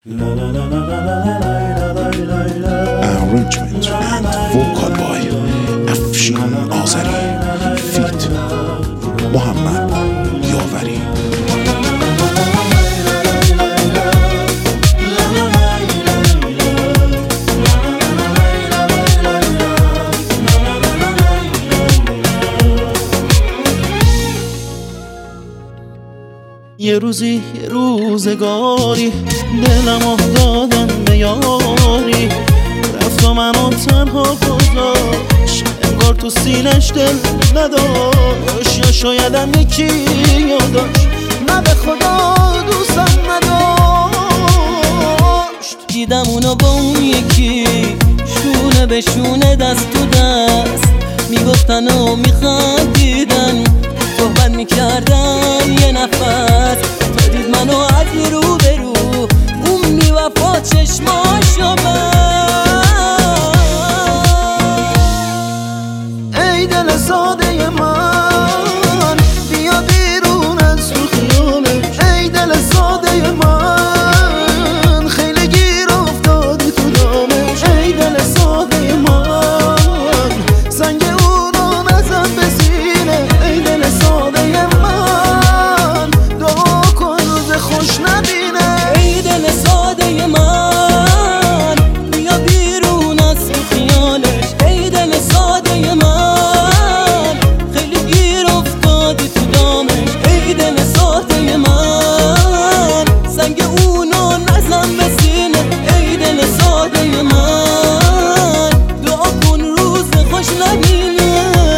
Arrangement and vocal by افشین آذری feat محمد یاوری. یه روزی یه روزگاری دلمو دادم به یاری، رفت و منو تنها گذاشت، انگار تو سینش دل نداشت، یا شایدم یکی یادش نه به خدا دوستم نداشت. دیدم اونو با اون یکی شونه به شونه دست تو دست میگفتن و میخندیدن، صحبت میکردن یه نفس، تا دید منو از رو به رو اون میوفا چشماشو ای دل ساده من بیا بیرون از تو خیالش، ای دل ساده من خیلی گیر افتادی تو دامش، ای دل ساده من سنگ اونو نزن به سینه، ای دل ساده من دعا کن روز خوش نبینه، ای دل ساده من بیا بیرون از تو خیالش، ای دل ساده من خیلی گیر افتادی تو دامش، ای دل ساده من سنگ اونو نزن به سینه، ای دل ساده من دعا کن روز خوش نبینه.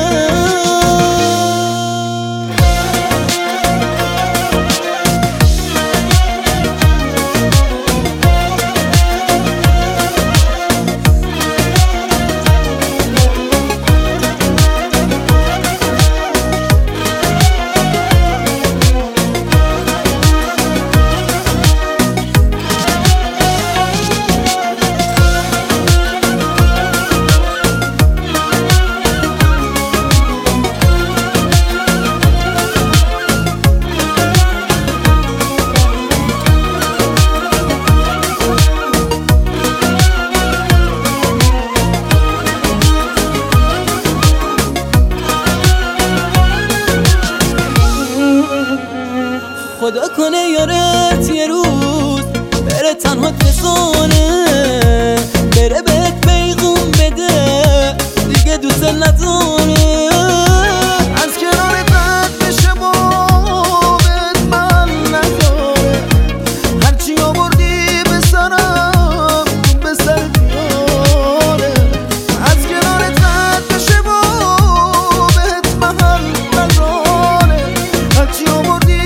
خدا کنه یارت یه روز بره تنها تسانه، بره بهت پیغام بده دیگه دوست نداره، از کنارت رد بشه بابت من نذاره، هرچی آوردی به سرم به سر بیاره، از کنارت رد بشه بابت من نذاره، هرچی آوردی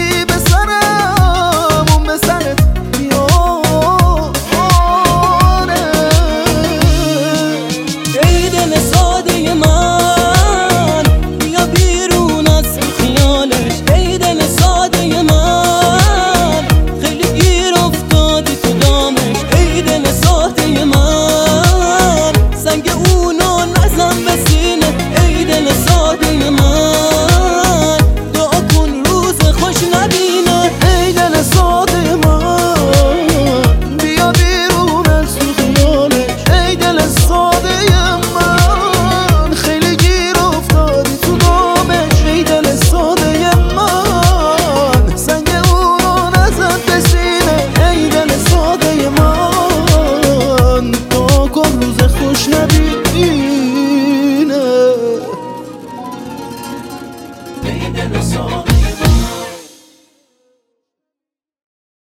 خوش نبینه.